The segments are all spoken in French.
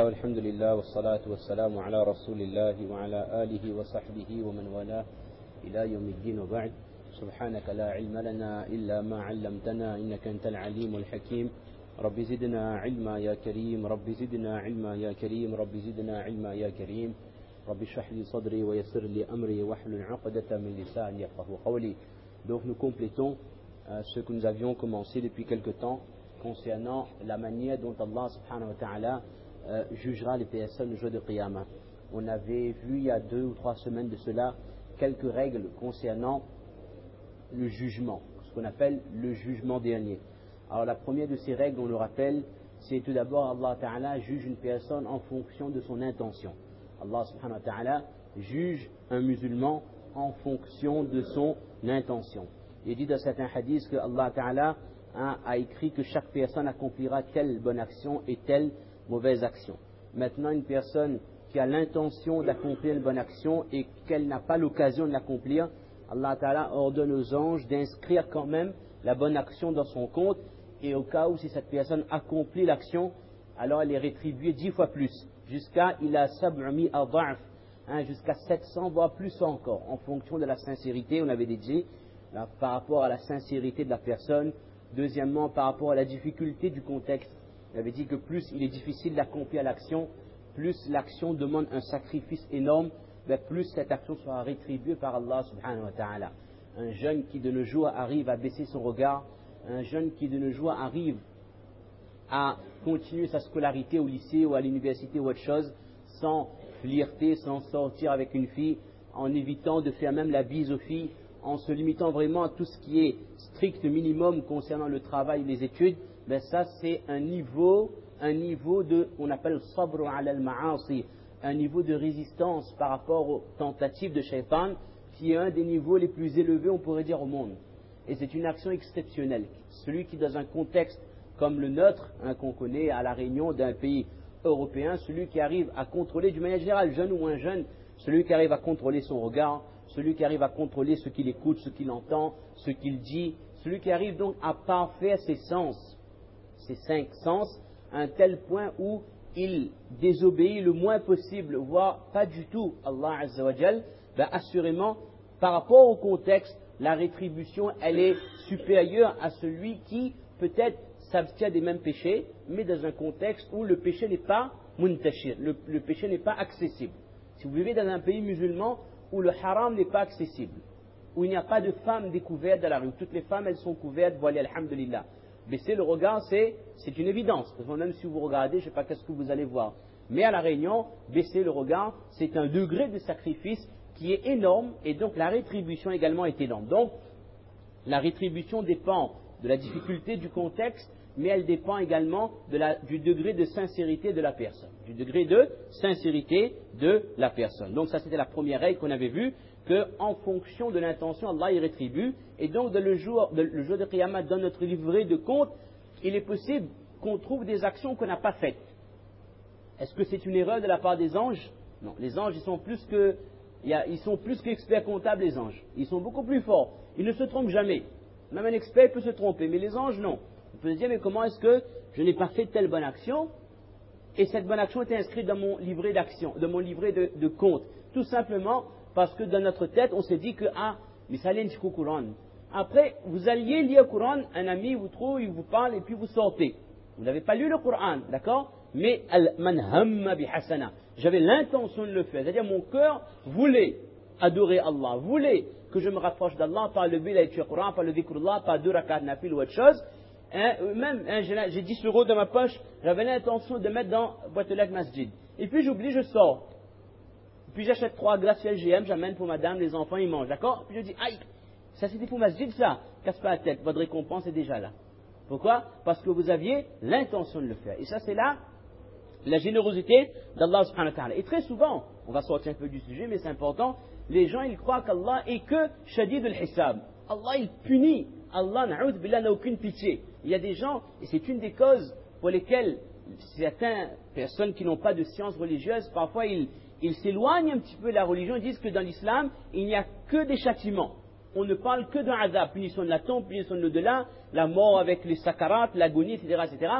والحمد لله والصلاة والسلام على رسول الله وعلى آله وصحبه ومن والاه إلى يوم الدين وبعد. سبحانك لا علم لنا إلا ما علمتنا إنك أنت العليم الحكيم. رب زدنا علما يا كريم، رب زدنا علما يا كريم، رب زدنا علما يا كريم. رب اشرح لي صدري ويسر لي أمري واحلل عقدة من لساني يفقهوا قولي. Donc nous complétons ce que nous avions commencé depuis quelque temps concernant la manière dont Allah subhanahu wa ta'ala jugera les personnes le jour de Qiyamah. On avait vu il y a 2 ou 3 semaines de cela quelques règles concernant le jugement, ce qu'on appelle le jugement dernier. Alors la première de ces règles, on le rappelle, c'est tout d'abord Allah ta'ala juge une personne en fonction de son intention. Allah subhanahu wa ta'ala juge un musulman en fonction de son intention. Il dit dans certains hadiths que Allah ta'ala a écrit que chaque personne accomplira telle bonne action et telle mauvaise action. Maintenant, une personne qui a l'intention d'accomplir une bonne action et qu'elle n'a pas l'occasion de l'accomplir, Allah ta'ala ordonne aux anges d'inscrire quand même la bonne action dans son compte, et au cas où si cette personne accomplit l'action, alors elle est rétribuée 10 fois plus, jusqu'à ila sab'umi adha'f, jusqu'à 700 voire plus encore, en fonction de la sincérité, on avait dit, là, par rapport à la sincérité de la personne. Deuxièmement, par rapport à la difficulté du contexte, on avait dit que plus il est difficile d'accomplir l'action, plus l'action demande un sacrifice énorme, plus cette action sera rétribuée par Allah subhanahu wa ta'ala. Un jeune qui de nos jours arrive à baisser son regard, un jeune qui de nos jours arrive à continuer sa scolarité au lycée ou à l'université ou autre chose, sans flirter, sans sortir avec une fille, en évitant de faire même la bise aux filles, en se limitant vraiment à tout ce qui est strict minimum concernant le travail et les études, ça c'est un niveau de, on appelle sabr ala al-ma'asi, un niveau de résistance par rapport aux tentatives de shaitan, qui est un des niveaux les plus élevés, on pourrait dire, au monde. Et c'est une action exceptionnelle. Celui qui, dans un contexte comme le nôtre, qu'on connaît à La Réunion, d'un pays européen, celui qui arrive à contrôler, d'une manière générale, jeune ou moins jeune, celui qui arrive à contrôler son regard, celui qui arrive à contrôler ce qu'il écoute, ce qu'il entend, ce qu'il dit, celui qui arrive donc à parfaire ses sens, ses 5 sens, à un tel point où il désobéit le moins possible, voire pas du tout Allah Azza wa Jal, assurément, par rapport au contexte, la rétribution, elle est supérieure à celui qui, peut-être, s'abstient des mêmes péchés, mais dans un contexte où le péché n'est pas muntashir, le péché n'est pas accessible. Si vous vivez dans un pays musulman où le haram n'est pas accessible, où il n'y a pas de femmes découvertes dans la rue, toutes les femmes elles sont couvertes, voilà, alhamdulillah. Baisser le regard, c'est une évidence, parce que même si vous regardez, je ne sais pas qu'est-ce que vous allez voir. Mais à La Réunion, baisser le regard, c'est un degré de sacrifice qui est énorme, et donc la rétribution également est énorme. Donc, la rétribution dépend de la difficulté du contexte, mais elle dépend également du degré de sincérité de la personne. Du degré de sincérité de la personne. Donc ça, c'était la première règle qu'on avait vue, qu'en fonction de l'intention, Allah y rétribue. Et donc, le jour de Qiyamah, dans notre livret de compte, il est possible qu'on trouve des actions qu'on n'a pas faites. Est-ce que c'est une erreur de la part des anges? Non, les anges, ils sont plus qu'experts comptables, les anges. Ils sont beaucoup plus forts. Ils ne se trompent jamais. Même un expert peut se tromper, mais les anges, non. On peut se dire, mais comment est-ce que je n'ai pas fait telle bonne action et cette bonne action est inscrite dans mon livret d'action, dans mon livret de compte? Tout simplement parce que dans notre tête, on s'est dit que, mais ça allait au Coran. Après, vous alliez lire le Coran, un ami vous trouve, il vous parle et puis vous sortez. Vous n'avez pas lu le Coran, d'accord? Mais man hamma bi hasana, j'avais l'intention de le faire, c'est-à-dire mon cœur voulait adorer Allah, voulait que je me rapproche d'Allah par le bill avec le Coran, par le dhikrullah, par 2 rakat nafil ou autre chose. J'ai 10 euros dans ma poche, j'avais l'intention de mettre dans boîte aux lettres masjid. Et puis j'oublie, je sors. Puis j'achète 3 glaces LGM, j'amène pour madame, les enfants ils mangent, d'accord? Puis je dis, aïe, ça c'était pour masjid ça, casse pas la tête, votre récompense est déjà là. Pourquoi? Parce que vous aviez l'intention de le faire. Et ça c'est là la générosité d'Allah subhanahu wa ta'ala. Et très souvent, on va sortir un peu du sujet, mais c'est important, les gens ils croient qu'Allah est que shadid al-hisab. Allah il punit. Allah na'oud billah n'a aucune pitié. Il y a des gens, et c'est une des causes pour lesquelles certaines personnes qui n'ont pas de science religieuse, parfois ils s'éloignent un petit peu de la religion, ils disent que dans l'islam, il n'y a que des châtiments. On ne parle que d'un azab, punition de la tombe, punition de l'au-delà, la mort avec les sakarat, l'agonie, etc., etc.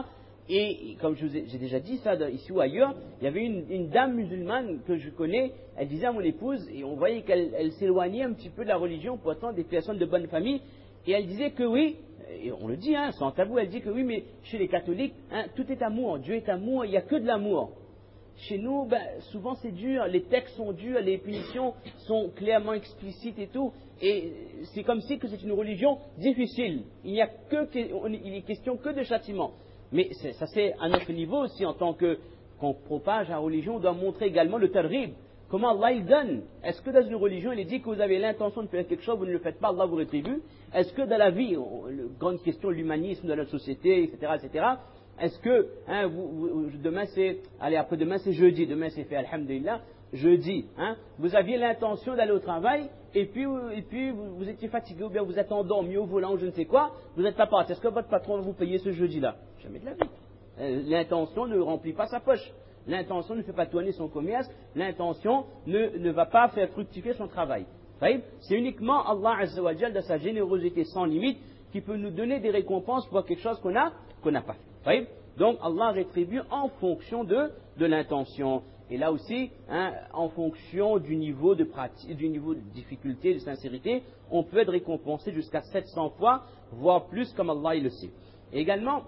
Et comme j'ai déjà dit ça ici ou ailleurs, il y avait une dame musulmane que je connais, elle disait à mon épouse, et on voyait qu'elle s'éloignait un petit peu de la religion, pourtant des personnes de bonne famille, et elle disait que oui, et on le dit, sans tabou, elle dit que oui, mais chez les catholiques, tout est amour, Dieu est amour, il n'y a que de l'amour. Chez nous, souvent c'est dur, les textes sont durs, les punitions sont clairement explicites et tout, et c'est comme si que c'est une religion difficile. Il est question que de châtiment. Mais ça c'est à notre niveau aussi, en tant qu'on propage la religion, on doit montrer également le targhib. Comment Allah il donne. Est-ce que dans une religion, il est dit que vous avez l'intention de faire quelque chose, vous ne le faites pas, Allah vous rétribue? Est-ce que dans la vie, grande question, l'humanisme de la société, etc., etc., est-ce que, demain c'est, allez, après-demain c'est jeudi, demain c'est fait, alhamdulillah, jeudi, vous aviez l'intention d'aller au travail, et puis vous étiez fatigué, ou bien vous êtes endormi au volant, ou je ne sais quoi, vous n'êtes pas parti. Est-ce que votre patron va vous payer ce jeudi-là? Jamais de la vie. L'intention ne remplit pas sa poche. L'intention ne fait pas tourner son commerce. L'intention ne va pas faire fructifier son travail. C'est uniquement Allah Azza wa Jal, de sa générosité sans limite, qui peut nous donner des récompenses pour quelque chose qu'on n'a pas fait. Donc Allah rétribue en fonction de l'intention. Et là aussi, en fonction du niveau de pratique, du niveau de difficulté, de sincérité, on peut être récompensé jusqu'à 700 fois, voire plus, comme Allah il le sait. Et également,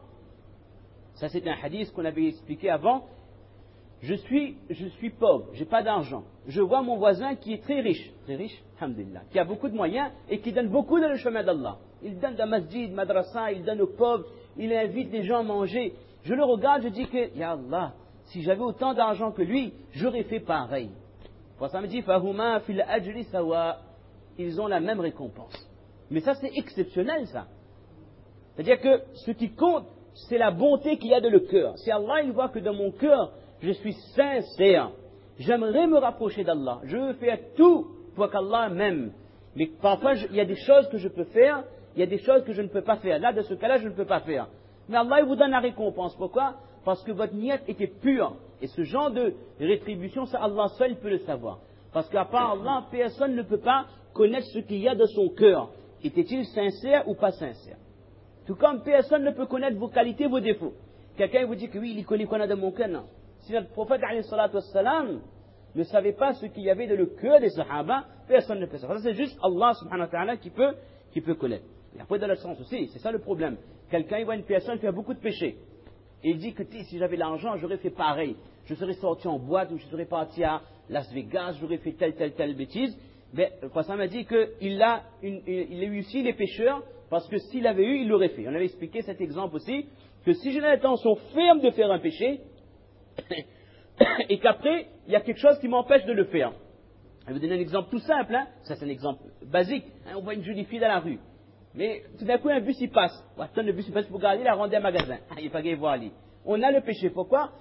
ça c'est un hadith qu'on avait expliqué avant. Je suis pauvre, j'ai pas d'argent. Je vois mon voisin qui est très riche, alhamdulillah, qui a beaucoup de moyens et qui donne beaucoup dans le chemin d'Allah. Il donne dans masjid, madrasa, il donne aux pauvres, il invite les gens à manger. Je le regarde, je dis que, ya Allah, si j'avais autant d'argent que lui, j'aurais fait pareil. Ça me dit, Fahuma fil ajri sawa. Ils ont la même récompense. Mais ça, c'est exceptionnel, ça. C'est-à-dire que ce qui compte, c'est la bonté qu'il y a dans le cœur. Si Allah, il voit que dans mon cœur, je suis sincère, j'aimerais me rapprocher d'Allah. Je veux faire tout pour qu'Allah m'aime. Mais parfois, il y a des choses que je peux faire, il y a des choses que je ne peux pas faire. Là, de ce cas-là, je ne peux pas faire. Mais Allah, il vous donne la récompense. Pourquoi? Parce que votre niyat était pure. Et ce genre de rétribution, ça, Allah seul peut le savoir. Parce qu'à part Allah, personne ne peut pas connaître ce qu'il y a dans son cœur. Était-il sincère ou pas sincère? Tout comme personne ne peut connaître vos qualités, vos défauts. Quelqu'un vous dit que oui, il connaît qu'on a dans mon cœur, non. Si notre prophète, alayhi salatu wassalam, ne savait pas ce qu'il y avait dans le cœur des sahaba, personne ne peut savoir. Ça, c'est juste Allah subhanahu wa ta'ala qui peut connaître. Et après, dans le sens aussi, c'est ça le problème. Quelqu'un, il voit une personne faire beaucoup de péchés. Et il dit que si j'avais l'argent, j'aurais fait pareil. Je serais sorti en boîte, ou je serais parti à Las Vegas, j'aurais fait telle bêtise. Mais le prophète m'a dit qu'il a eu aussi les pécheurs, parce que s'il avait eu, il l'aurait fait. On avait expliqué cet exemple aussi, que si j'ai l'intention ferme de faire un péché, et qu'après, il y a quelque chose qui m'empêche de le faire. Je vais vous donner un exemple tout simple, ça c'est un exemple basique. On voit une jolie fille dans la rue, mais tout d'un coup un bus il passe. On attend le bus il passe pour garder, il a rendu un magasin. Il n'est pas gagné voir lui. On a le péché. Pourquoi?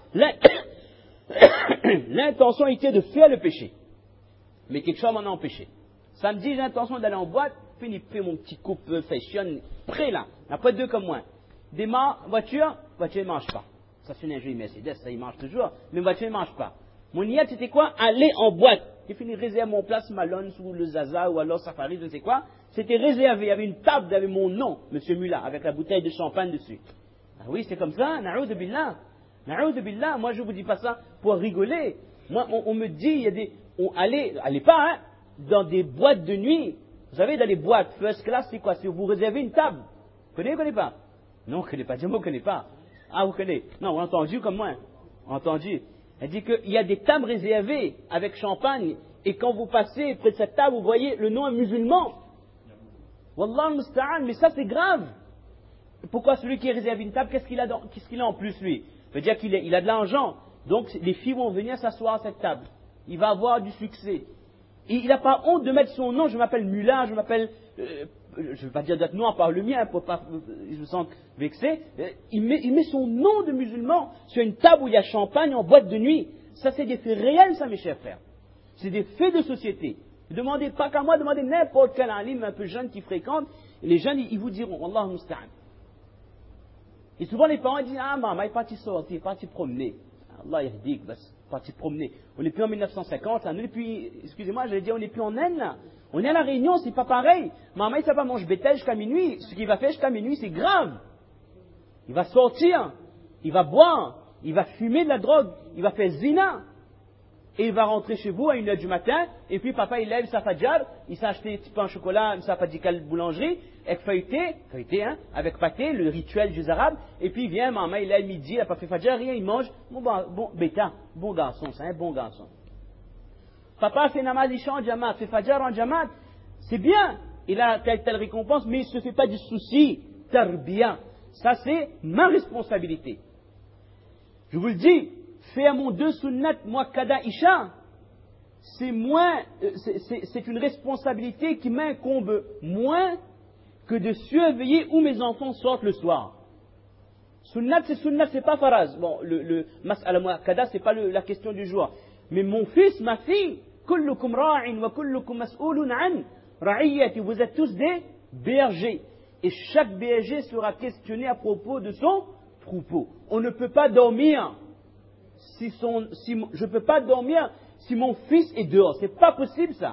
L'intention était de faire le péché, mais quelque chose m'en a empêché. Samedi, j'ai l'intention d'aller en boîte, fini mon petit coupe fashion, prêt là, après 2 comme moi. Démarre, voiture ne marche pas. Ça c'est une jolie Mercedes, ça il marche toujours, mais voiture ne marche pas. Mon niat c'était quoi? Aller en boîte. J'ai fini réserver mon place Malone ou le Zaza ou alors Safari, je ne sais quoi. C'était réservé, il y avait une table, il y avait mon nom, Monsieur Mula, avec la bouteille de champagne dessus. Ah oui, c'est comme ça, na'oudhu billah. Na'oudhu billah, moi je vous dis pas ça pour rigoler. Moi, on me dit, il y a des, allez pas, dans des boîtes de nuit. Vous savez, dans les boîtes first class, c'est quoi? C'est vous réservez une table. Vous connaissez pas? Non, vous ne connaissez pas. Dis-moi, vous ne connaissez pas. Ah, vous connaissez. Non, vous avez entendu comme moi. Entendu. Elle dit qu'il y a des tables réservées avec champagne, et quand vous passez près de cette table, vous voyez le nom est musulman. Wallah musta'an, mais ça c'est grave. Pourquoi celui qui est réservé une table, qu'est-ce qu'il a en plus lui? Ça veut dire qu'il a de l'argent. Donc les filles vont venir s'asseoir à cette table. Il va avoir du succès. Et il n'a pas honte de mettre son nom, je m'appelle Mula, je m'appelle, je ne vais pas dire d'autres noms à part le mien, pour pas, je me sens vexé. Il met son nom de musulman sur une table où il y a champagne en boîte de nuit. Ça c'est des faits réels, ça mes chers frères. C'est des faits de société. Ne demandez pas qu'à moi, demandez n'importe quel alim un peu jeune qui fréquente. Et les jeunes, ils vous diront, Wallah musta'an. Et souvent les parents disent, ah maman, il est parti sortir, il est parti promener. Allah yahdik, il est parti promener. On n'est plus en 1950, là. On n'est plus, excusez-moi, j'allais dire, on n'est plus en Inde, là. On est à la Réunion, c'est pas pareil. Maman, il ne va pas manger bétail jusqu'à minuit. Ce qu'il va faire jusqu'à minuit, c'est grave. Il va sortir. il va boire, il va fumer de la drogue, il va faire zina. Et il va rentrer chez vous à 1h du matin, et puis papa il lève sa fadjar, il s'est acheté un petit pain au chocolat, sa fadjikal boulangerie, avec feuilleté, avec pâté, le rituel des Arabes, et puis il vient, maman il lève midi, il n'a pas fait fadjar, rien, il mange, bon bêta, bon garçon, c'est un bon garçon. Papa fait namaz, il chante en djamat, fait fadjar en djamat, c'est bien, il a telle récompense, mais il ne se fait pas du souci, tarbiya. Ça c'est ma responsabilité. Je vous le dis, faire mon 2 sunnat, muakkada isha, c'est une responsabilité qui m'incombe moins que de surveiller où mes enfants sortent le soir. Sunnat, c'est pas faraz. Bon, le mas'ala muakkada, c'est pas la question du jour. Mais mon fils, ma fille, kullukum ra'in wa kullukum mas'oulun an ra'iyati, vous êtes tous des bergers. Et chaque berger sera questionné à propos de son troupeau. On ne peut pas dormir je ne peux pas dormir si mon fils est dehors. C'est pas possible ça.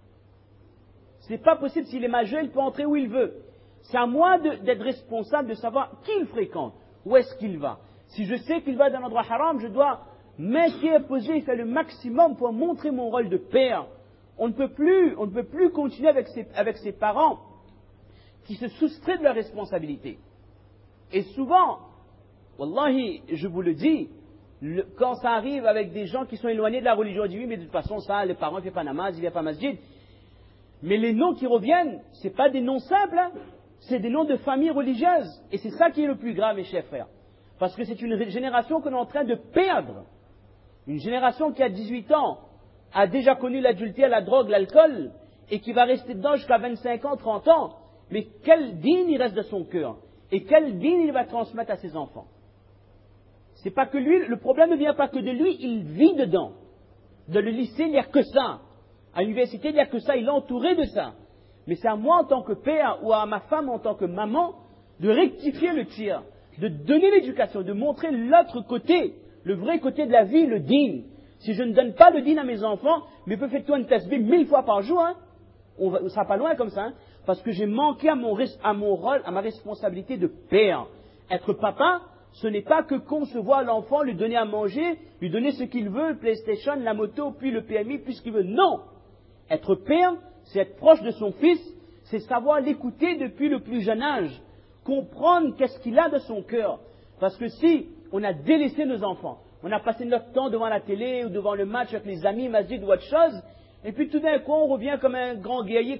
C'est pas possible. S'il est majeur, il peut entrer où il veut. C'est à moi d'être responsable de savoir qui il fréquente, où est-ce qu'il va. Si je sais qu'il va dans un endroit haram, je dois m'interposer et faire le maximum pour montrer mon rôle de père. On ne peut plus continuer avec ses parents qui se soustraient de leurs responsabilités. Et souvent, wallahi, je vous le dis, quand ça arrive avec des gens qui sont éloignés de la religion, on dit oui, mais de toute façon, ça, les parents ne font pas namaz, ils ne viennent pas masjid. Mais les noms qui reviennent, ce n'est pas des noms simples, hein, c'est des noms de familles religieuses. Et c'est ça qui est le plus grave, mes chers frères. Parce que c'est une génération qu'on est en train de perdre. Une génération qui a 18 ans a déjà connu l'adultère, la drogue, l'alcool, et qui va rester dedans jusqu'à 25 ans, 30 ans. Mais quel dîne il reste de son cœur? Et quel dîne il va transmettre à ses enfants? C'est pas que lui, le problème ne vient pas que de lui, il vit dedans. Dans le lycée, il n'y a que ça. À l'université, il n'y a que ça, il est entouré de ça. Mais c'est à moi en tant que père ou à ma femme en tant que maman de rectifier le tir, de donner l'éducation, de montrer l'autre côté, le vrai côté de la vie, le dîn. Si je ne donne pas le dîn à mes enfants, mais fais-toi une tasbih 1000 fois par jour, hein, on ne sera pas loin comme ça, hein, parce que j'ai manqué à mon rôle, à ma responsabilité de père. Être papa, ce n'est pas que concevoir l'enfant, lui donner à manger, lui donner ce qu'il veut, le PlayStation, la moto, puis le PMI, puis ce qu'il veut. Non! Être père, c'est être proche de son fils, c'est savoir l'écouter depuis le plus jeune âge, comprendre qu'est-ce qu'il a de son cœur. Parce que si on a délaissé nos enfants, on a passé notre temps devant la télé ou devant le match avec les amis, masjid ou autre chose, et puis tout d'un coup on revient comme un grand guerrier,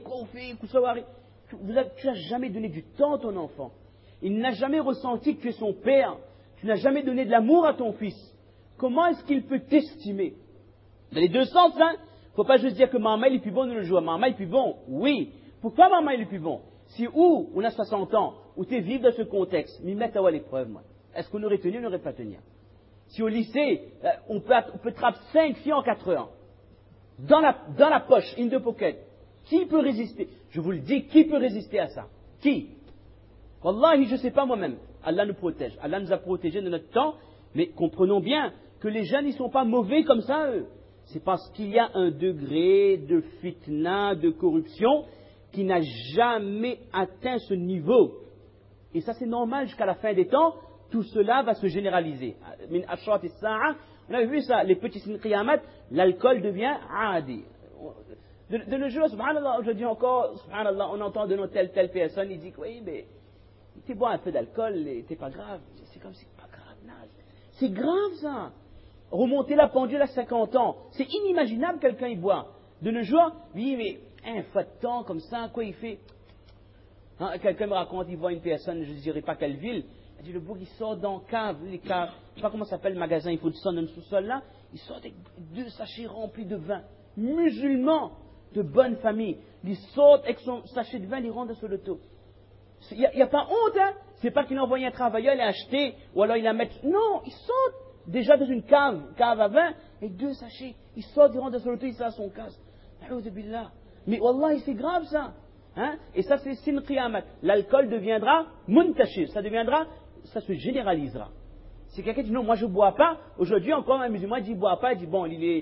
tu n'as jamais donné du temps à ton enfant. Il n'a jamais ressenti que tu es son père. Tu n'as jamais donné de l'amour à ton fils. Comment est-ce qu'il peut t'estimer? Dans les deux sens, hein. Il ne faut pas juste dire que maman il est plus bon de le jouer. Maman il est plus bon. Oui. Pourquoi maman il est plus bon? Si on a 60 ans, ou tu es vivre dans ce contexte, m'y mettre à l'épreuve, moi. Est-ce qu'on aurait tenu ou on n'aurait pas tenu? Si au lycée, on peut trapper 5 filles en 4 heures, dans la poche, in the pocket, qui peut résister? Je vous le dis, qui peut résister à ça? Qui? Wallahi, je ne sais pas moi-même. Allah nous protège. Allah nous a protégés de notre temps, mais comprenons bien que les jeunes, ils ne sont pas mauvais comme ça, eux. C'est parce qu'il y a un degré de fitna, de corruption, qui n'a jamais atteint ce niveau. Et ça, c'est normal jusqu'à la fin des temps. Tout cela va se généraliser. Min ashrat as-sa'a, on a vu ça, les petits qiyamat, l'alcool devient adi. De nos jours, subhanallah, aujourd'hui encore, subhanallah, on entend de nos telle personne, il dit que oui, mais tu bois un peu d'alcool, c'est pas grave. C'est comme si c'est pas grave, naze. C'est grave ça. Remonter la pendule à 50 ans, c'est inimaginable quelqu'un y boit. De nos jours, oui, mais un fois de temps comme ça, quoi il fait? Hein, quelqu'un me raconte, il voit une personne, je ne dirais pas quelle ville, il dit le bourg, il sort dans cave, les caves, je ne sais pas comment ça s'appelle le magasin, il faut descendre dans le sous-sol là, il sort avec 2 sachets remplis de vin, musulman, de bonne famille, il sort avec son sachet de vin, il rentre sur le taux. Il n'y a pas honte, hein? C'est pas qu'il a envoyé un travailleur, il a acheté, ou alors il a mis. Non, il sort déjà dans une cave à vin, avec 2 sachets. Il sort, il rentre sur le taux, il sort son casque. Mais wallah, c'est grave ça. Hein? Et ça, c'est sin qiyamat. L'alcool deviendra muntashir, ça se généralisera. Si quelqu'un dit non, moi je ne bois pas, aujourd'hui encore un musulman dit bois pas, il dit bon, il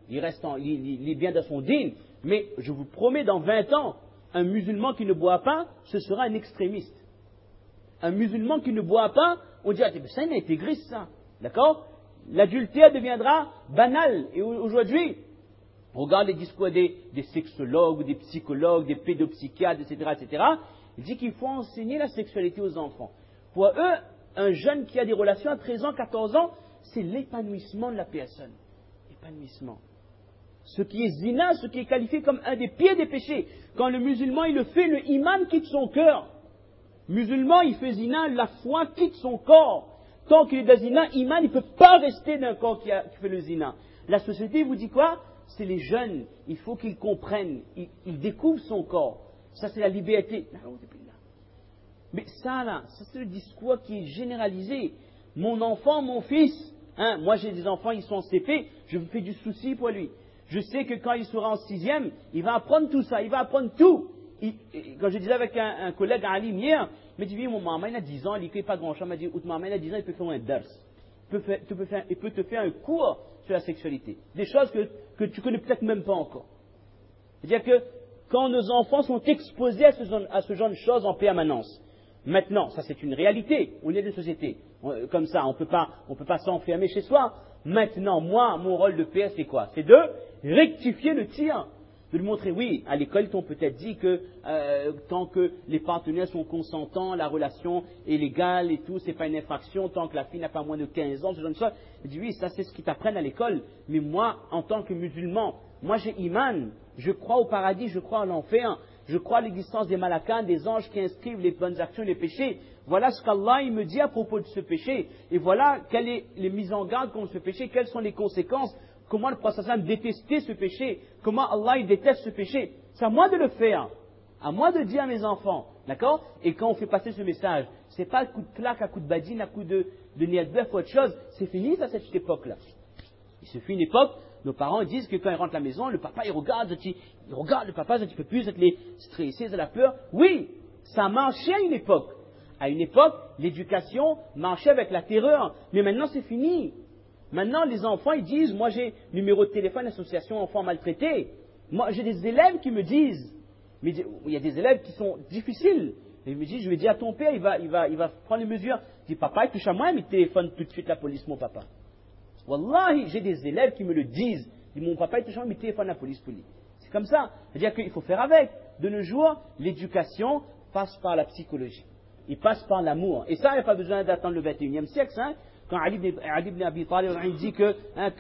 est bien dans son dîn, mais je vous promets, dans 20 ans, un musulman qui ne boit pas, ce sera un extrémiste. Un musulman qui ne boit pas, On dit, ah, ça, il a intégré ça. D'accord? L'adultère deviendra banal. Et aujourd'hui, on regarde les discours des sexologues, des psychologues, des pédopsychiatres, etc., etc. Il dit qu'il faut enseigner la sexualité aux enfants. Pour eux, un jeune qui a des relations à 13 ans, 14 ans, c'est l'épanouissement de la personne. Épanouissement. Ce qui est zina, ce qui est qualifié comme un des pires des péchés. Quand le musulman, il le fait, le iman quitte son cœur. Musulman, il fait zina, la foi quitte son corps. Tant qu'il est de zina, iman, il ne peut pas rester d'un corps qui fait le zina. La société vous dit quoi? C'est les jeunes, il faut qu'ils comprennent, ils découvrent son corps. Ça, c'est la liberté. Mais ça, là, ça, c'est le discours qui est généralisé. Mon enfant, mon fils, hein, moi j'ai des enfants, ils sont en CP, je me fais du souci pour lui. Je sais que quand il sera en 6e, il va apprendre tout ça, il va apprendre tout. Quand je disais avec un collègue, un alim hier, il m'a dit, oui, mon maman, il a 10 ans, il ne connaît pas grand-chose. Il m'a dit, maman, il a 10 ans, il peut faire un dars. Il peut te faire un cours sur la sexualité. Des choses que tu ne connais peut-être même pas encore. C'est-à-dire que quand nos enfants sont exposés à ce genre de choses en permanence, maintenant, ça c'est une réalité, on est une société. Comme ça, on ne peut pas s'enfermer chez soi. Maintenant, moi, mon rôle de père, c'est quoi? C'est de rectifier le tir. De lui montrer, oui, à l'école, ils t'ont peut-être dit que tant que les partenaires sont consentants, la relation est légale et tout, c'est pas une infraction, tant que la fille n'a pas moins de 15 ans, ce genre de choses. Il dit, oui, ça c'est ce qu'ils t'apprennent à l'école. Mais moi, en tant que musulman, moi j'ai iman, je crois au paradis, je crois à l'enfer, je crois à l'existence des malakans, des anges qui inscrivent les bonnes actions et les péchés. Voilà ce qu'Allah il me dit à propos de ce péché. Et voilà quelles sont les mises en garde contre ce péché, quelles sont les conséquences. Comment le prophète détestait ce péché, comment Allah il déteste ce péché. C'est à moi de le faire, à moi de dire à mes enfants, d'accord? Et quand on fait passer ce message, c'est pas un coup de claque, un coup de badine, un coup de niat bœuf ou autre chose, c'est fini ça, cette époque-là. Il se fait une époque, nos parents disent que quand ils rentrent à la maison, le papa il regarde le papa, il ne peut plus être les stressés, de la peur. Oui, ça marchait à une époque. À une époque, l'éducation marchait avec la terreur, mais maintenant c'est fini. Maintenant, les enfants, ils disent, moi j'ai numéro de téléphone, association enfants maltraités. Moi, j'ai des élèves qui me disent, mais il y a des élèves qui sont difficiles. Ils me disent, je vais dire à ton père, il va prendre les mesures. Je dis, papa, il touche à moi, mais téléphone tout de suite la police, mon papa. Wallahi, j'ai des élèves qui me le disent. Ils disent, mon papa, il touche à moi, mais téléphone la police pour lui. C'est comme ça. C'est-à-dire qu'il faut faire avec. De nos jours, l'éducation passe par la psychologie. Il passe par l'amour. Et ça, il n'y a pas besoin d'attendre le 21e siècle, hein. Quand Ali ibn Abi Talib dit que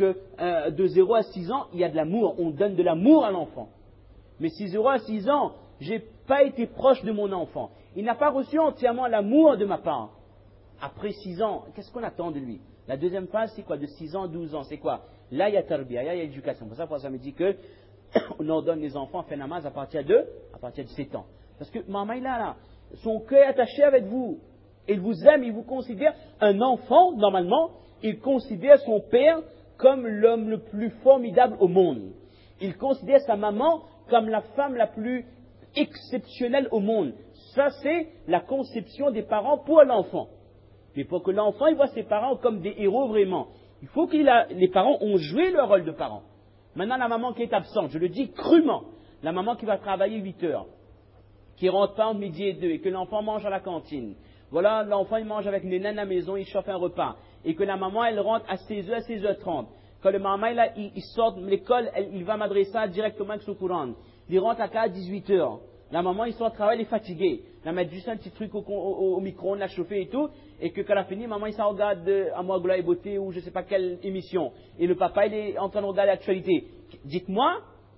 de 0 à 6 ans, il y a de l'amour. On donne de l'amour à l'enfant. Mais si 0 à 6 ans, je n'ai pas été proche de mon enfant, il n'a pas reçu entièrement l'amour de ma part. Après 6 ans, qu'est-ce qu'on attend de lui? La deuxième phase, c'est quoi? De 6 ans, 12 ans, c'est quoi? Là, il y a tarbiyah, il y a éducation. Pour ça me dit que on ordonne les enfants à faire namaz à partir de 7 ans. Parce que maman, il a là, son cœur est attaché avec vous. Il vous aime, il vous considère. Un enfant, normalement, il considère son père comme l'homme le plus formidable au monde. Il considère sa maman comme la femme la plus exceptionnelle au monde. Ça, c'est la conception des parents pour l'enfant. Mais pour que l'enfant il voit ses parents comme des héros vraiment, il faut que les parents ont joué leur rôle de parents. Maintenant, la maman qui est absente, je le dis crûment, la maman qui va travailler 8 heures, qui rentre pas entre midi et 2, et que l'enfant mange à la cantine. Voilà, l'enfant il mange avec une naine à la maison, il chauffe un repas. Et que la maman elle rentre à 16h, à 16h30. Quand le maman il sort de l'école, il va m'adresser directement avec son courant. Il rentre à 18h. La maman il sort de travail, elle est fatiguée. Elle met juste un petit truc au micro-ondes, la chauffer et tout. Et que quand elle a fini, maman il s'en regarde Amour, et Beauté ou je sais pas quelle émission. Et le papa il est en train de regarder l'actualité. Dites-moi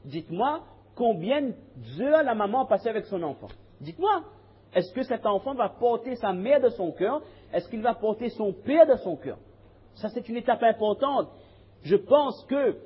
combien d'heures la maman a passé avec son enfant. Dites-moi. Est-ce que cet enfant va porter sa mère de son cœur? Est-ce qu'il va porter son père de son cœur? Ça, c'est une étape importante. Je pense que,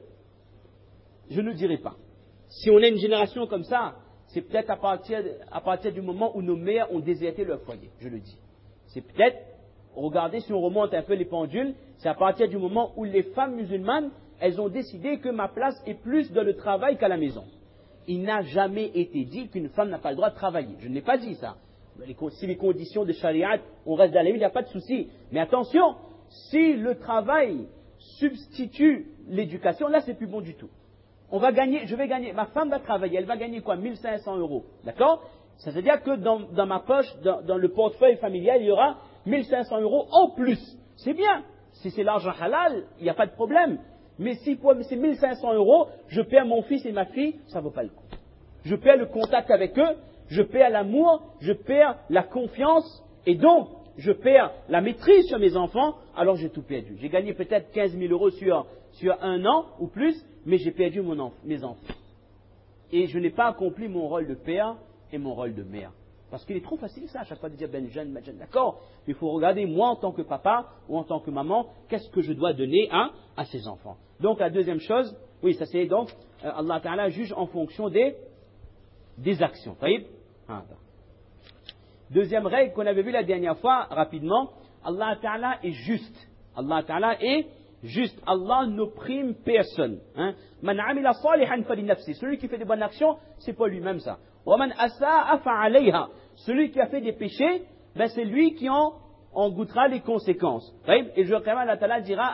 je ne dirai pas. Si on a une génération comme ça, c'est peut-être à partir du moment où nos mères ont déserté leur foyer. Je le dis. C'est peut-être, regardez si on remonte un peu les pendules, c'est à partir du moment où les femmes musulmanes, elles ont décidé que ma place est plus dans le travail qu'à la maison. Il n'a jamais été dit qu'une femme n'a pas le droit de travailler. Je n'ai pas dit ça. Si les conditions de charia, on reste dans la limite, il n'y a pas de souci. Mais attention, si le travail substitue l'éducation, là c'est plus bon du tout. Je vais gagner, ma femme va travailler, elle va gagner quoi? 1500 €. D'accord? Ça veut dire que dans ma poche, dans le portefeuille familial, il y aura 1500 € en plus. C'est bien. Si c'est l'argent halal, il n'y a pas de problème. Mais si pour ces 1500 €, je perds mon fils et ma fille, ça ne vaut pas le coup. Je perds le contact avec eux, je perds l'amour, je perds la confiance, et donc, je perds la maîtrise sur mes enfants, alors j'ai tout perdu. J'ai gagné peut-être 15 000 € sur un an ou plus, mais j'ai perdu mes enfants. Et je n'ai pas accompli mon rôle de père et mon rôle de mère. Parce qu'il est trop facile ça, à chaque fois de dire ben jeune, d'accord. Il faut regarder moi en tant que papa ou en tant que maman, qu'est-ce que je dois donner à ses enfants. Donc la deuxième chose, oui, ça c'est donc, Allah Ta'ala juge en fonction des actions. Deuxième règle qu'on avait vue la dernière fois, rapidement, Allah Ta'ala est juste. Allah Ta'ala est juste. Allah n'opprime personne. Man amila salihan falinafsi. Celui qui fait des bonnes actions, c'est pas lui-même ça. Wa man asa'a fa'alayha. Celui qui a fait des péchés, ben c'est lui qui en goûtera les conséquences. Et je quand même, Allah Ta'ala dira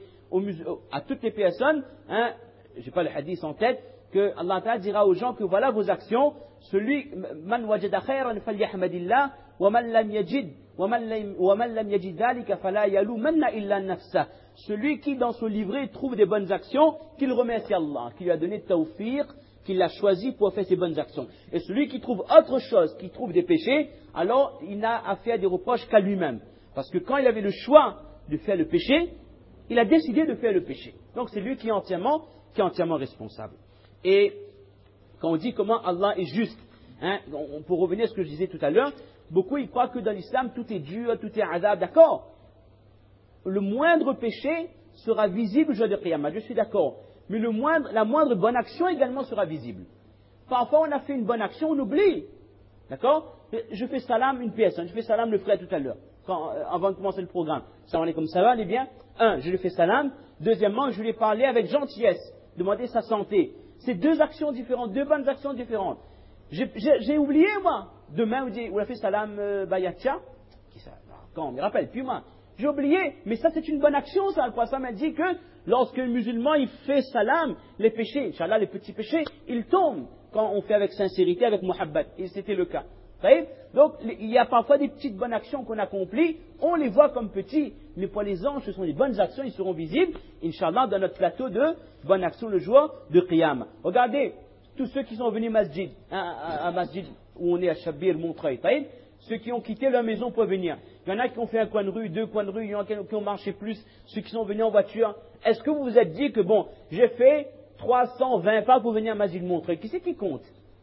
à toutes les personnes, j'ai pas le hadith en tête, que Allah Ta'ala dira aux gens que voilà vos actions, celui man wajada khayran falyahmadillah wa man lam yajid wa man lam yajid dhalika fala yalumanna illa nafsa. Celui qui dans son livret trouve des bonnes actions, qu'il remercie Allah, qui lui a donné tawfiq, qu'il l'a choisi pour faire ses bonnes actions. Et celui qui trouve autre chose, qui trouve des péchés, alors il n'a à faire des reproches qu'à lui-même. Parce que quand il avait le choix de faire le péché, il a décidé de faire le péché. Donc c'est lui qui est entièrement responsable. Et quand on dit comment Allah est juste, pour revenir à ce que je disais tout à l'heure, beaucoup ils croient que dans l'islam tout est dur, tout est azab, d'accord. Le moindre péché sera visible le jour de Qiyamah, je suis d'accord. Mais la moindre bonne action également sera visible. Parfois on a fait une bonne action, on oublie. D'accord? Je fais salam une personne, je fais salam le frère tout à l'heure, avant de commencer le programme. Salam alaikum, ça va, allez bien? Je lui fais salam. Deuxièmement, je lui ai parlé avec gentillesse, demander sa santé. C'est deux actions différentes, deux bonnes actions différentes. J'ai oublié, moi. Demain, on a fait salam bayatia. Qui ça? Quand on me rappelle, puis moi. J'ai oublié, mais ça c'est une bonne action, ça. Le prophète m'a dit que lorsque le musulman il fait salam, les péchés, Inch'Allah, les petits péchés, ils tombent quand on fait avec sincérité, avec muhabbat. Et c'était le cas. Donc, il y a parfois des petites bonnes actions qu'on accomplit, on les voit comme petits, mais pour les anges, ce sont des bonnes actions, ils seront visibles, Inch'Allah, dans notre plateau de bonnes actions le jour de Qiyam. Regardez, tous ceux qui sont venus masjid, à masjid où on est à Chabir, Montreuil, ceux qui ont quitté leur maison pour venir. Il y en a qui ont fait un coin de rue, deux coins de rue, il y en a qui ont marché plus, ceux qui sont venus en voiture. Est-ce que vous vous êtes dit que bon, j'ai fait 320 pas pour venir à Masjid Montreuil? Qui c'est qui compte?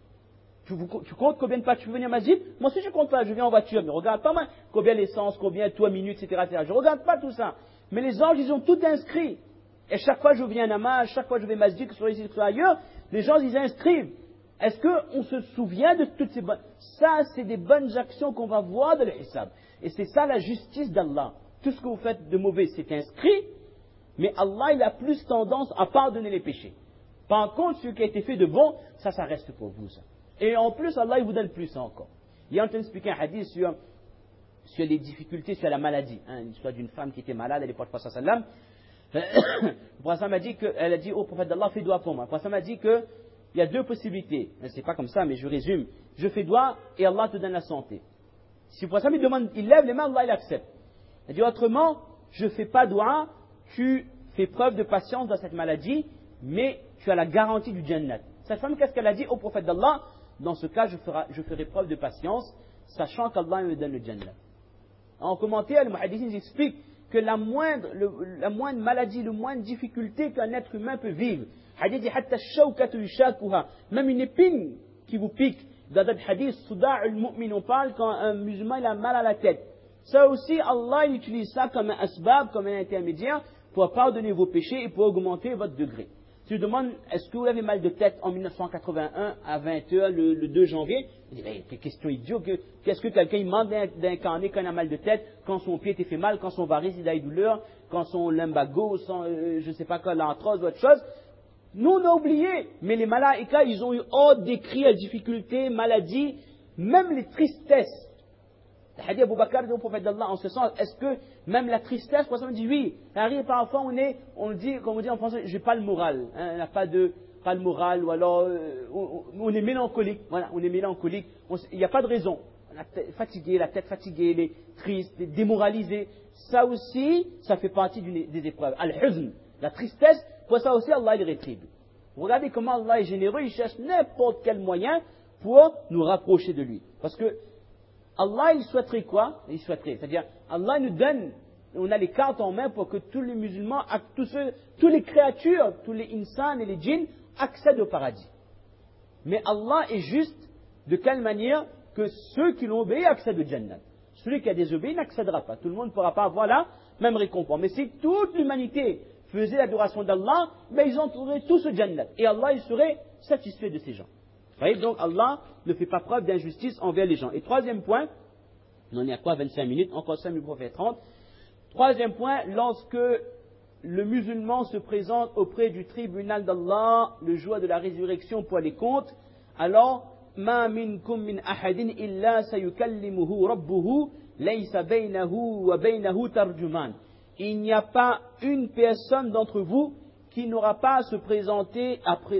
Tu comptes combien de pas tu veux venir à Masjid? Moi aussi je compte pas, je viens en voiture, mais regarde pas moi, combien l'essence, combien toi minutes, etc., Je regarde pas tout ça. Mais les anges, ils ont tout inscrit. Et chaque fois que je viens à Namaz, chaque fois que je vais à Masjid, que ce soit ici, que ce soit ailleurs, les gens, ils inscrivent. Est-ce qu'on se souvient de toutes ces bonnes... Ça, c'est des bonnes actions qu'on va voir dans le Hisab. Et c'est ça la justice d'Allah. Tout ce que vous faites de mauvais, c'est inscrit, mais Allah, il a plus tendance à pardonner les péchés. Par contre, ce qui a été fait de bon, ça reste pour vous, ça. Et en plus, Allah, il vous donne plus encore. Il y a en train d'expliquer un hadith sur les difficultés, sur la maladie. L'histoire d'une femme qui était malade, elle est pas de Prophète sallam. Le Prophète m'a dit elle a dit au prophète d'Allah, fais doigt pour moi. Le Prophète m'a dit que il y a deux possibilités. C'est pas comme ça, mais je résume. Je fais doigt et Allah te donne la santé. Si le Prophète me demande, il lève les mains, Allah il accepte. Il dit autrement, je fais pas doigt, tu fais preuve de patience dans cette maladie, mais tu as la garantie du Jannat. Cette femme, qu'est-ce qu'elle a dit au prophète d'Allah? Dans ce cas, je ferai preuve de patience, sachant qu'Allah me donne le Jannat. En commentaire, le muhaddithin explique que la moindre maladie, la moindre difficulté qu'un être humain peut vivre, hadith dit hatta shawkatu yushakuha, même une épine qui vous pique. Dans notre hadith, Suda' al-Mu'min, on parle quand un musulman il a mal à la tête. Ça aussi, Allah il utilise ça comme un asbab, comme un intermédiaire pour pardonner vos péchés et pour augmenter votre degré. Si je demande, est-ce que vous avez mal de tête en 1981 à 20h le 2 janvier? Je dis, quelle question idiote. Qu'est-ce que quelqu'un demande d'incarner quand il a mal de tête, quand son pied t'est fait mal, quand son varice il a une douleur, quand son lumbago, je ne sais pas quoi, l'arthrose ou autre chose? Nous, on a oublié. Mais les malaïkas, ils ont eu hors décrit la difficulté, maladie, même les tristesses. Le hadith Abu Bakr dit au prophète d'Allah en ce sens, est-ce que même la tristesse, pour ça on dit oui, arrive parfois on dit, comme on dit en français, j'ai pas le moral, on n'a pas le moral, ou alors on est mélancolique, voilà, on est mélancolique, il n'y a pas de raison. fatigué, la tête fatiguée, il est triste, il est démoralisé. Ça aussi, ça fait partie des épreuves. Al-huzn, la tristesse, pour ça aussi Allah il rétribue. Regardez comment Allah est généreux, il cherche n'importe quel moyen pour nous rapprocher de lui. Parce que Allah, il souhaiterait quoi? C'est-à-dire, Allah nous donne, on a les cartes en main pour que tous les musulmans, tous les créatures, tous les insans et les djinns accèdent au paradis. Mais Allah est juste de quelle manière que ceux qui l'ont obéi accèdent au Jannah. Celui qui a désobéi n'accédera pas. Tout le monde ne pourra pas avoir la même récompense. Mais si toute l'humanité faisait l'adoration d'Allah, ben ils entoureraient tous au Jannah. Et Allah, il serait satisfait de ces gens. Vous voyez, donc Allah ne fait pas preuve d'injustice envers les gens. Et troisième point, on en est à quoi 25 minutes, encore 5 minutes pour faire 30. Troisième point, lorsque le musulman se présente auprès du tribunal d'Allah le jour de la résurrection pour les comptes, alors ما منكم من أحد إلا سيكلمه ربه ليس بينه وبينه ترجمان. Il n'y a pas une personne d'entre vous qui n'aura pas à se présenter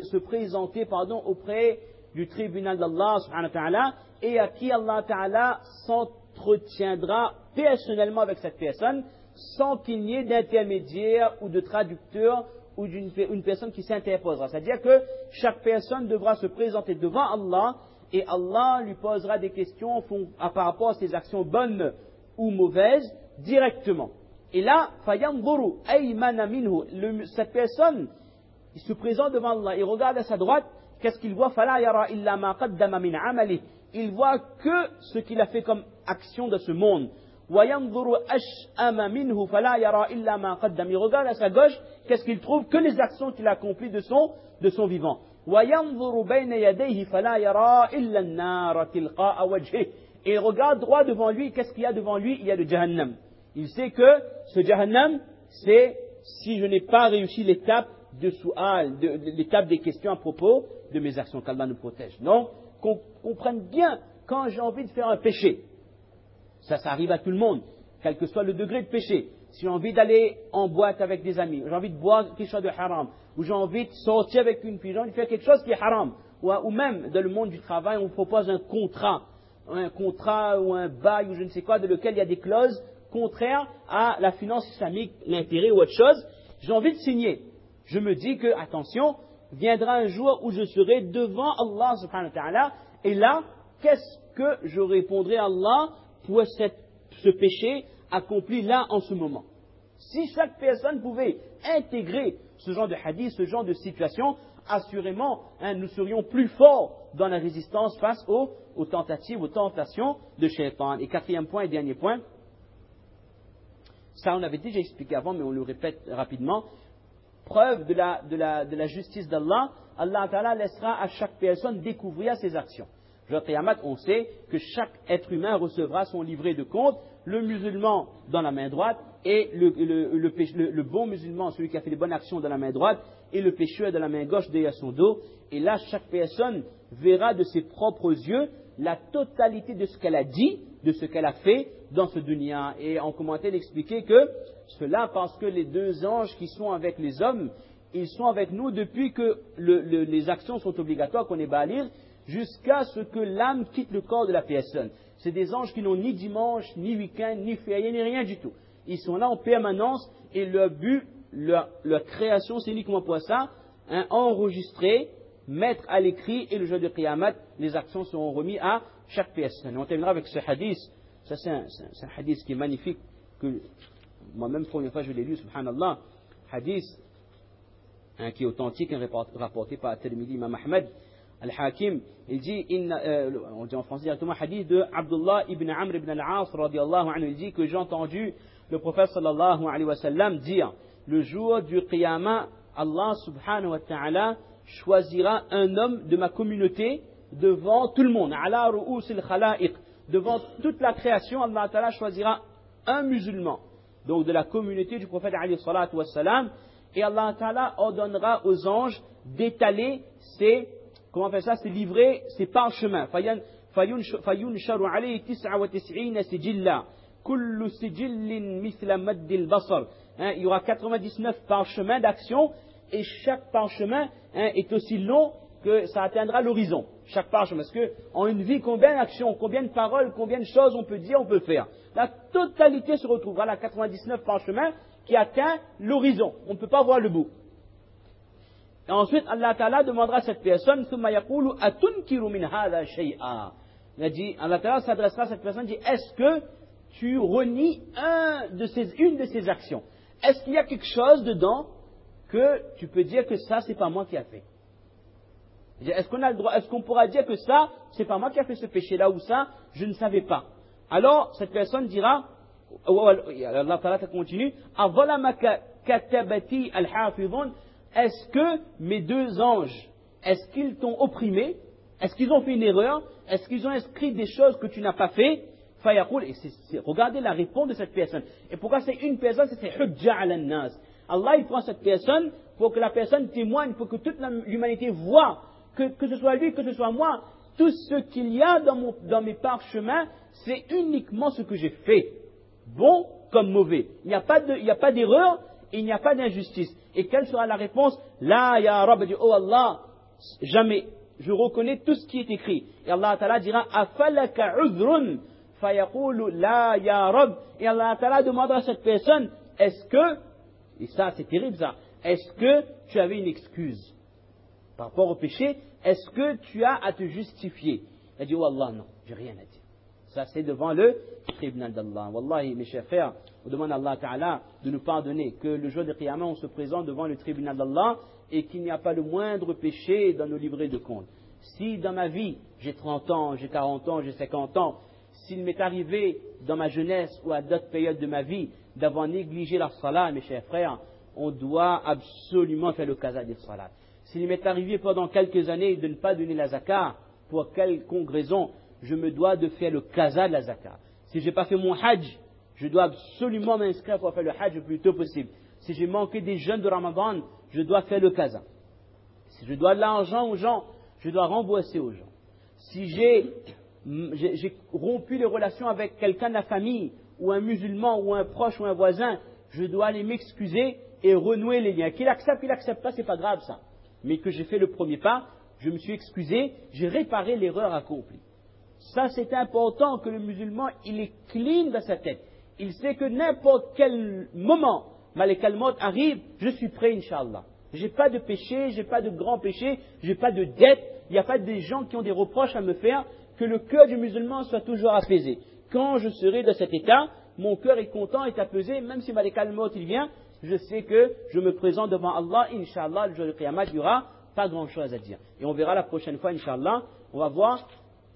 auprès du tribunal d'Allah subhanahu wa ta'ala et à qui Allah ta'ala s'entretiendra personnellement avec cette personne sans qu'il n'y ait d'intermédiaire ou de traducteur ou d'une personne qui s'interposera. C'est-à-dire que chaque personne devra se présenter devant Allah et Allah lui posera des questions par rapport à ses actions bonnes ou mauvaises directement. Et là, فَيَنْظُرُ أَيْمَنَ مِنْهُ. Cette personne, il se présente devant Allah, il regarde à sa droite, qu'est-ce qu'il voit? فَلَا يَرَى إِلَّا مَا قَدَّمَ مِنْ عَمَلِهِ. Il voit que ce qu'il a fait comme action de ce monde. وَيَنْظُرُ أَشْأَمَ مِنْهُ فَلَا يَرَى إِلَّا مَا قَدَّمَ. Il regarde à sa gauche, qu'est-ce qu'il trouve? Que les actions qu'il a accomplies de son vivant. وَيَنْظُرُ بَيْنَ يَدَيْهِ فَلَا يَرَى إِلَّا النَّارَ تِلْقَاءَ وَجْهِهِ. Et il regarde droit devant lui, qu'est-ce qu'il y a devant lui? Il y a le Jahannam. Il sait que ce Jahannam, c'est si je n'ai pas réussi l'étape de Su'al, l'étape des questions à propos de mes actions, qu'Allah nous protège. Donc, qu'on comprenne bien, quand j'ai envie de faire un péché, ça arrive à tout le monde, quel que soit le degré de péché. Si j'ai envie d'aller en boîte avec des amis, j'ai envie de boire quelque chose de haram, ou j'ai envie de sortir avec une fille, j'ai envie de faire quelque chose qui est haram, ou même dans le monde du travail, on propose un contrat ou un bail ou je ne sais quoi, de lequel il y a des clauses contraires à la finance islamique, l'intérêt ou autre chose, j'ai envie de signer. Je me dis que, attention, viendra un jour où je serai devant Allah subhanahu wa ta'ala, et là, qu'est-ce que je répondrai à Allah pour ce péché accompli là en ce moment? Si chaque personne pouvait intégrer ce genre de hadith, ce genre de situation, assurément, nous serions plus forts dans la résistance face aux tentatives, aux tentations de Shaitan. Et quatrième point et dernier point, ça on avait déjà expliqué avant, mais on le répète rapidement, preuve de la justice d'Allah, Allah Ta'ala laissera à chaque personne découvrir ses actions. Jour de Qiyamah, on sait que chaque être humain recevra son livret de compte, le musulman dans la main droite et le bon musulman, celui qui a fait les bonnes actions dans la main droite, et le pécheur dans la main gauche derrière son dos. Et là, chaque personne verra de ses propres yeux la totalité de ce qu'elle a dit, de ce qu'elle a fait dans ce dunya. Et en commentaire, il expliquait que cela parce que les deux anges qui sont avec les hommes, ils sont avec nous depuis que les actions sont obligatoires, qu'on est balir, jusqu'à ce que l'âme quitte le corps de la personne. C'est des anges qui n'ont ni dimanche, ni week-end, ni férié, ni rien du tout. Ils sont là en permanence et leur but, leur création, c'est uniquement pour ça, enregistrer, mettre à l'écrit, et le jour de Qiyamah, les actions seront remises à chaque personne. On terminera avec ce hadith. Ça, c'est un hadith qui est magnifique, que moi-même, première fois, je l'ai lu, subhanallah. Hadith qui est authentique, rapporté par Tirmidhi, Imam Ahmed. Al-Hakim, il dit, on dit en français directement, hadith de Abdullah ibn Amr ibn al-As, radiallahu anhu, il dit que j'ai entendu le prophète sallallahu alayhi wa sallam dire, le jour du Qiyamah, Allah subhanahu wa ta'ala choisira un homme de ma communauté devant tout le monde, ala ru'usil khala'iq, devant toute la création, Allah ta'ala choisira un musulman, donc de la communauté du prophète alayhi salatu wa salam, et Allah ta'ala ordonnera aux anges d'étaler ces livrets, ces parchemins. فَيُنْشَرُ عَلَيْهِ 99 سِجِلًّا كُلُّ سِجِلٍّ مِثْلَ مَدِّ الْبَصَرِ. Il y aura 99 parchemins d'action, et chaque parchemin est aussi long que ça atteindra l'horizon, chaque parchemin. Parce qu'en une vie, combien d'actions, combien de paroles, combien de choses on peut dire, on peut faire. La totalité se retrouvera à 99 parchemins qui atteint l'horizon. On ne peut pas voir le bout. Et ensuite, Allah Ta'ala demandera à cette personne, ثُمَّ يَقُولُ أَتُنْكِرُ مِنْ هَذَا شَيْئًا. Il a dit, Allah Ta'ala s'adressera à cette personne et dit, est-ce que tu renies une de ces actions? Est-ce qu'il y a quelque chose dedans que tu peux dire que ça, c'est pas moi qui a fait? Est-ce qu'on a le droit, est-ce qu'on pourra dire que ça, c'est pas moi qui a fait ce péché-là ou ça, je ne savais pas? Alors, cette personne dira, Allah Ta'ala continue, أَظَلَمَكَ كَتَبَتِي الْحَافِظُونَ. Est-ce que mes deux anges, est-ce qu'ils t'ont opprimé? Est-ce qu'ils ont fait une erreur? Est-ce qu'ils ont inscrit des choses que tu n'as pas fait? Regardez la réponse de cette personne. Et pourquoi c'est une personne? C'est hujja ala nas. Allah, il prend cette personne pour que la personne témoigne, pour que toute l'humanité voit que ce soit lui, que ce soit moi, tout ce qu'il y a dans mes parchemins, c'est uniquement ce que j'ai fait, bon comme mauvais. Il n'y a pas d'erreur, il n'y a pas d'injustice. Et quelle sera la réponse? La ya Rabb, dit, oh Allah, jamais. Je reconnais tout ce qui est écrit. Et Allah Ta'ala dira, afalaka uzrun, fayaqulu la ya Rabb. Et Allah Ta'ala demandera à cette personne, est-ce que, et ça c'est terrible ça, est-ce que tu avais une excuse par rapport au péché? Est-ce que tu as à te justifier? Il a dit, oh Allah, non, j'ai rien à dire. Ça c'est devant le tribunal d'Allah. Wallahi, mes chers frères, on demande à Allah Ta'ala de nous pardonner, que le jour de Qiyamah on se présente devant le tribunal d'Allah et qu'il n'y a pas le moindre péché dans nos livrets de compte. Si dans ma vie, j'ai 30 ans, j'ai 40 ans, j'ai 50 ans, s'il m'est arrivé dans ma jeunesse ou à d'autres périodes de ma vie d'avoir négligé la salat, mes chers frères, on doit absolument faire le qaza des salat. S'il m'est arrivé pendant quelques années de ne pas donner la zakat, pour quelconque raison, je me dois de faire le qaza de la zakat. Si je n'ai pas fait mon hajj, je dois absolument m'inscrire pour faire le hajj le plus tôt possible. Si j'ai manqué des jeûnes de Ramadan, je dois faire le qaza. Si je dois de l'argent aux gens, je dois rembourser aux gens. Si j'ai rompu les relations avec quelqu'un de la famille, ou un musulman, ou un proche, ou un voisin, je dois aller m'excuser et renouer les liens. Qu'il accepte pas, c'est pas grave ça. Mais que j'ai fait le premier pas, je me suis excusé, j'ai réparé l'erreur accomplie. Ça, c'est important que le musulman, il est clean dans sa tête. Il sait que n'importe quel moment, Malek al-Maut arrive, je suis prêt, Inch'Allah. J'ai pas de péché, j'ai pas de grand péché, j'ai pas de dette, il n'y a pas des gens qui ont des reproches à me faire, que le cœur du musulman soit toujours apaisé. Quand je serai dans cet état, mon cœur est content, est apaisé, même si Malek al-Maut il vient, je sais que je me présente devant Allah, Inch'Allah, le jour de Qiyamah, il n'y aura pas grand chose à dire. Et on verra la prochaine fois, Inch'Allah, on va voir,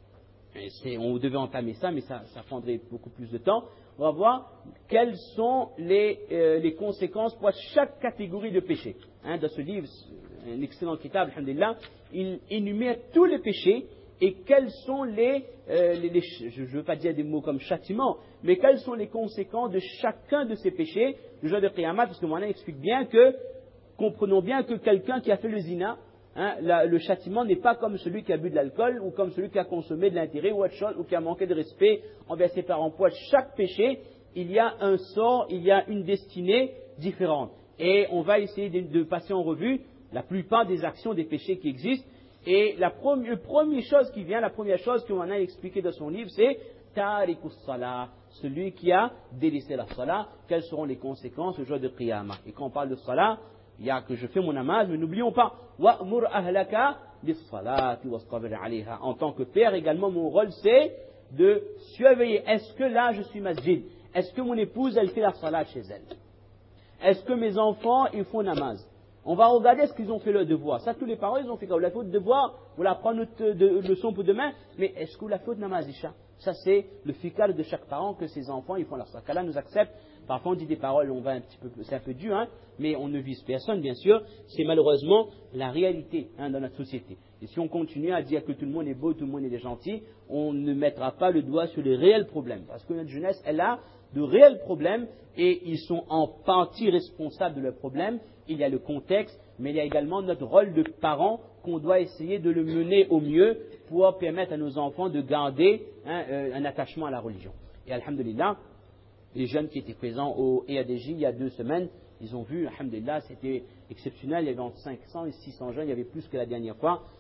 on devait entamer ça, mais ça prendrait beaucoup plus de temps. On va voir quelles sont les conséquences pour chaque catégorie de péché. Dans ce livre, un excellent kitab, alhamdulillah, il énumère tous les péchés et quels sont je ne veux pas dire des mots comme châtiment, mais quelles sont les conséquences de chacun de ces péchés le jour de Qiyamah, parce que Moana explique bien comprenons bien que quelqu'un qui a fait le zina, le châtiment n'est pas comme celui qui a bu de l'alcool ou comme celui qui a consommé de l'intérêt ou autre chose, ou qui a manqué de respect envers ses parents. Pour chaque péché, il y a un sort, il y a une destinée différente. Et on va essayer de passer en revue la plupart des actions, des péchés qui existent. Et la première chose qui vient, la première chose qu'on a expliqué dans son livre, c'est Tarikus Salah, celui qui a délaissé la Salah, quelles seront les conséquences au jour de Qiyamah. Et quand on parle de Salah, il y a que je fais mon namaz, mais n'oublions pas, wa'mur ahlaka bis-salati wastabir 'alayha. En tant que père également, mon rôle c'est de surveiller. Est-ce que là je suis masjid? Est-ce que mon épouse elle fait la salat chez elle? Est-ce que mes enfants ils font namaz? On va regarder ce qu'ils ont fait le devoir. Ça, tous les parents ils ont fait. Vous l'avez fait le devoir, vous la prenez de leçon pour demain, mais est-ce que vous l'avez fait de namaz isha? Ça c'est le fikar de chaque parent que ses enfants ils font la salat. Allah nous accepte. Parfois on dit des paroles, on va c'est un peu dur, mais on ne vise personne, bien sûr. C'est malheureusement la réalité dans notre société. Et si on continue à dire que tout le monde est beau, tout le monde est gentil, on ne mettra pas le doigt sur les réels problèmes. Parce que notre jeunesse, elle a de réels problèmes et ils sont en partie responsables de leurs problèmes. Il y a le contexte, mais il y a également notre rôle de parent qu'on doit essayer de le mener au mieux pour permettre à nos enfants de garder un attachement à la religion. Et alhamdulillah, les jeunes qui étaient présents au EADJ il y a 2 semaines, ils ont vu, alhamdulillah, c'était exceptionnel, il y avait entre 500 et 600 jeunes, il y avait plus que la dernière fois.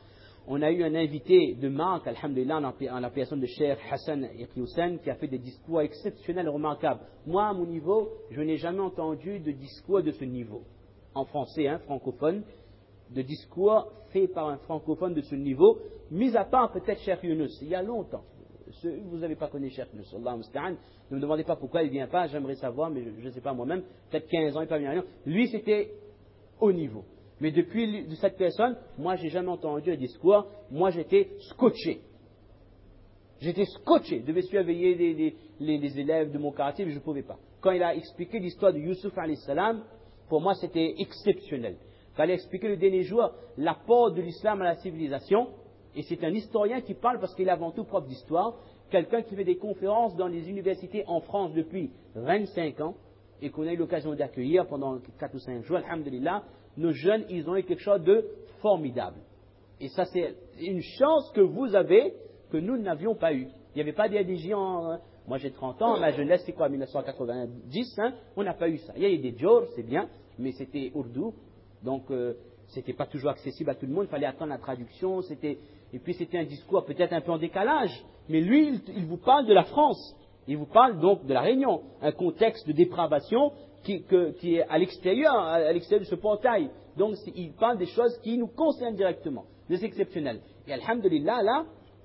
on a eu un invité de marque, alhamdulillah, en la personne de Cheikh Hassan Iqiyoussen, qui a fait des discours exceptionnels, remarquables. Moi, à mon niveau, je n'ai jamais entendu de discours de ce niveau. En français, francophone, de discours fait par un francophone de ce niveau, mis à part peut-être Cheikh Younous, il y a longtemps. Vous n'avez pas connu Cheikh Younous, Allah musta'an. Ne me demandez pas pourquoi il ne vient pas, j'aimerais savoir, mais je ne sais pas moi-même. Peut-être 15 ans, il n'est pas venu. Lui, c'était haut niveau. Mais depuis de cette personne, moi, je n'ai jamais entendu un discours. Moi, j'étais scotché. J'étais scotché. Je devais surveiller les élèves de mon quartier, mais je ne pouvais pas. Quand il a expliqué l'histoire de Youssouf alayhi salam, pour moi, c'était exceptionnel. Il fallait expliquer le dernier jour l'apport de l'islam à la civilisation. Et c'est un historien qui parle parce qu'il est avant tout propre d'histoire. Quelqu'un qui fait des conférences dans les universités en France depuis 25 ans et qu'on a eu l'occasion d'accueillir pendant 4 ou 5 jours, alhamdulillah, nos jeunes, ils ont eu quelque chose de formidable. Et ça, c'est une chance que vous avez que nous n'avions pas eu. Il n'y avait pas d'ADJ en... Moi, j'ai 30 ans, ma jeunesse, c'est quoi, 1990, on n'a pas eu ça. Il y a eu des Djor, c'est bien, mais c'était ourdou, donc c'était pas toujours accessible à tout le monde, il fallait attendre la traduction, et puis c'était un discours peut-être un peu en décalage, mais lui, il vous parle de la France, il vous parle donc de la Réunion, un contexte de dépravation qui est à l'extérieur de ce portail. Donc il parle des choses qui nous concernent directement, c'est exceptionnel. Et alhamdulillah, là,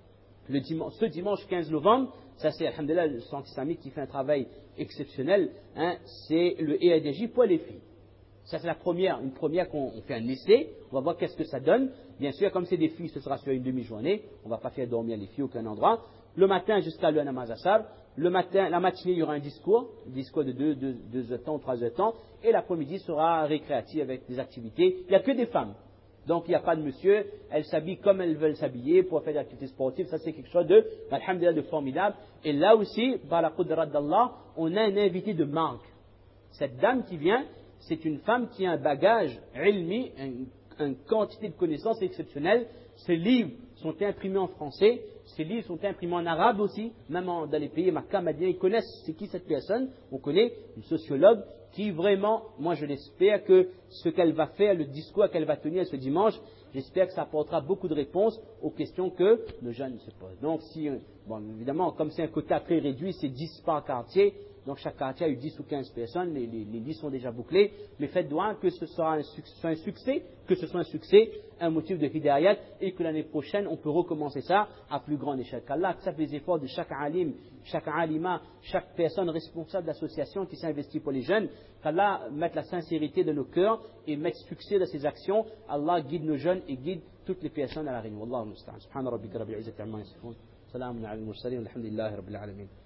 ce dimanche 15 novembre, ça c'est alhamdulillah le centre islamique qui fait un travail exceptionnel, c'est le EADJ pour les filles. Ça c'est une première qu'on fait un essai, on va voir qu'est-ce que ça donne. Bien sûr, comme c'est des filles, ce sera sur une demi-journée, on ne va pas faire dormir les filles à aucun endroit. Le matin jusqu'à le namaz asar, la matinée il y aura un discours de 2 heures temps, 3 heures temps, et l'après-midi sera récréatif avec des activités. Il n'y a que des femmes. Donc il n'y a pas de monsieur, elles s'habillent comme elles veulent s'habiller pour faire des activités sportives, ça c'est quelque chose alhamdulillah, de formidable. Et là aussi, par la qudrat d'Allah, on a un invité de marque. Cette dame qui vient, c'est une femme qui a un bagage ilmi, une quantité de connaissances exceptionnelles. Ses livres sont imprimés en français, ses livres sont imprimés en arabe aussi, même dans les pays Makkah, Madina, ils connaissent c'est qui cette personne. On connaît une sociologue qui vraiment, moi je l'espère que ce qu'elle va faire, le discours qu'elle va tenir ce dimanche, j'espère que ça apportera beaucoup de réponses aux questions que nos jeunes se posent. Donc évidemment, comme c'est un quota très réduit, c'est 10 par quartier, donc chaque quartier a eu 10 ou 15 personnes, les listes sont déjà bouclées, mais faites droit que ce soit un succès, un motif de hidayat, et que l'année prochaine, on peut recommencer ça à plus grande échelle. Qu'Allah accepte les efforts de chaque alim, chaque alima, chaque personne responsable d'association qui s'investit pour les jeunes, qu'Allah mette la sincérité de nos cœurs et mette succès dans ses actions. Allah guide nos jeunes et guide toutes les personnes à la Réunion. Wallahu musta'an. Subhana rabbika rabbil izzati amma yasifun. Salamun ala al-mursalin. Alhamdulillahi rabbil alamin.